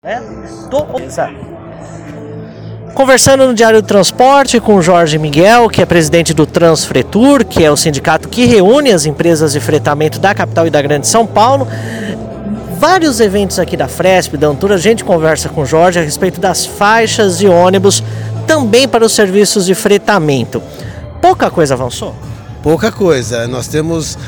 Conversando no Diário do Transporte com o Jorge Miguel, que é presidente do Transfretur, que é o sindicato que reúne as empresas de fretamento da capital e da Grande São Paulo. Vários eventos aqui da Fresp, da Antura, a gente conversa com o Jorge a respeito das faixas de ônibus, também para os serviços de fretamento. Pouca coisa avançou? Pouca coisa. Nós temos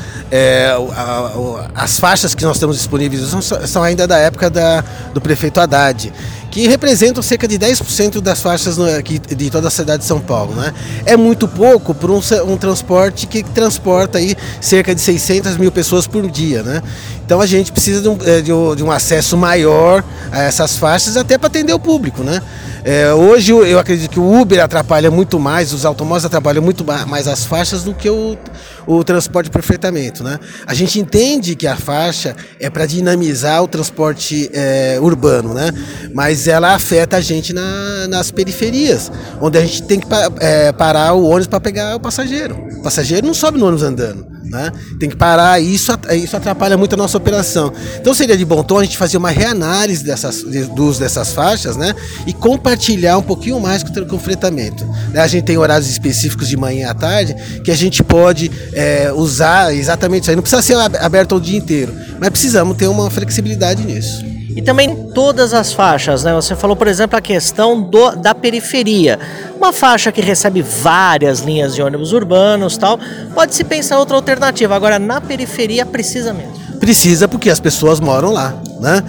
as faixas que nós temos disponíveis são ainda da época do prefeito Haddad, que representam cerca de 10% das faixas de toda a cidade de São Paulo, né? É muito pouco para um transporte que transporta aí cerca de 600 mil pessoas por dia, né? Então a gente precisa de um acesso maior a essas faixas até para atender o público, né? Hoje eu acredito que o Uber atrapalha muito mais, os automóveis atrapalham muito mais as faixas do que o transporte por fretamento, né? A gente entende que a faixa é para dinamizar o transporte urbano, né? Mas ela afeta a gente nas periferias, onde a gente tem que parar o ônibus para pegar o passageiro. O passageiro não sobe no ônibus andando, né? Tem que parar e isso atrapalha muito a nossa operação. Então seria de bom tom a gente fazer uma reanálise do uso dessas faixas, né? E compartilhar um pouquinho mais com o fretamento. A gente tem horários específicos de manhã e à tarde que a gente pode usar exatamente isso aí. Não precisa ser aberto o dia inteiro, mas precisamos ter uma flexibilidade nisso. E também todas as faixas, né? Você falou, por exemplo, a questão da periferia. Uma faixa que recebe várias linhas de ônibus urbanos e tal, pode-se pensar outra alternativa. Agora, na periferia, precisa mesmo. Precisa, porque as pessoas moram lá, né?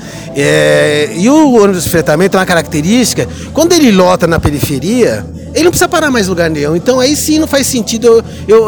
E o ônibus de fretamento é uma característica, quando ele lota na periferia, ele não precisa parar mais em lugar nenhum. Então aí sim não faz sentido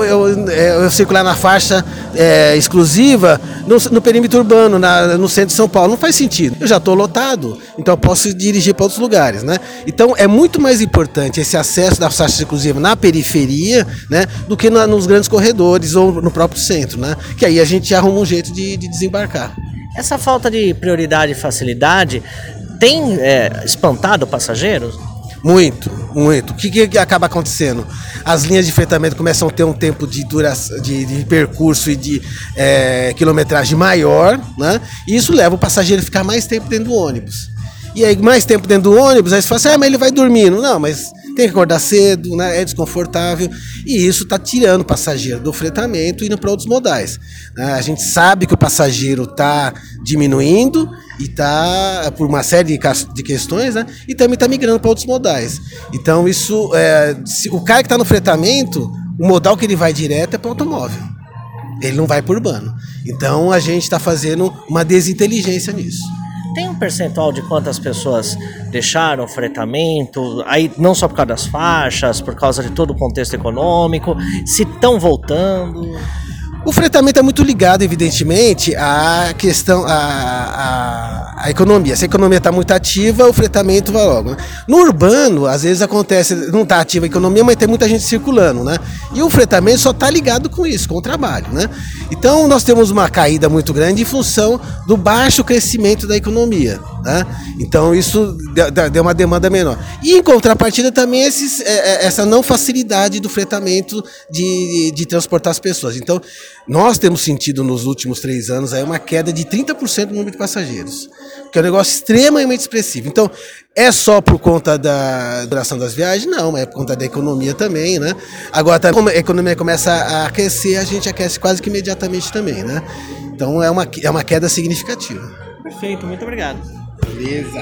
eu circular na faixa exclusiva no perímetro urbano, no centro de São Paulo. Não faz sentido. Eu já estou lotado, então eu posso dirigir para outros lugares, né? Então é muito mais importante esse acesso da faixa exclusiva na periferia, né, do que nos grandes corredores ou no próprio centro, né? Que aí a gente arruma um jeito de desembarcar. Essa falta de prioridade e facilidade tem espantado passageiros? Muito, muito. O que acaba acontecendo? As linhas de fretamento começam a ter um tempo de percurso e de quilometragem maior, né? E isso leva o passageiro a ficar mais tempo dentro do ônibus. E aí, mais tempo dentro do ônibus, aí você fala assim, mas ele vai dormindo. Não, mas tem que acordar cedo, né? É desconfortável. E isso está tirando o passageiro do fretamento e indo para outros modais. A gente sabe que o passageiro está diminuindo e está por uma série de questões, né? E também está migrando para outros modais. Então, isso, o cara que está no fretamento, o modal que ele vai direto é para o automóvel. Ele não vai para o urbano. Então, a gente está fazendo uma desinteligência nisso. Tem um percentual de quantas pessoas deixaram o fretamento, aí não só por causa das faixas, por causa de todo o contexto econômico, se estão voltando? O fretamento é muito ligado, evidentemente, à questão, à economia. Se a economia está muito ativa, o fretamento vai logo, né? No urbano, às vezes acontece, não está ativa a economia, mas tem muita gente circulando, né? E o fretamento só está ligado com isso, com o trabalho, né? Então, nós temos uma caída muito grande em função do baixo crescimento da economia, né? Então, isso deu uma demanda menor. E, em contrapartida, também essa não facilidade do fretamento de transportar as pessoas. Então, nós temos sentido nos últimos 3 anos aí uma queda de 30% no número de passageiros, que é um negócio extremamente expressivo. Então, é só por conta da duração das viagens? Não, é por conta da economia também, né? Agora, como a economia começa a aquecer, a gente aquece quase que imediatamente também, né? Então, é uma queda significativa. Perfeito, muito obrigado. Beleza.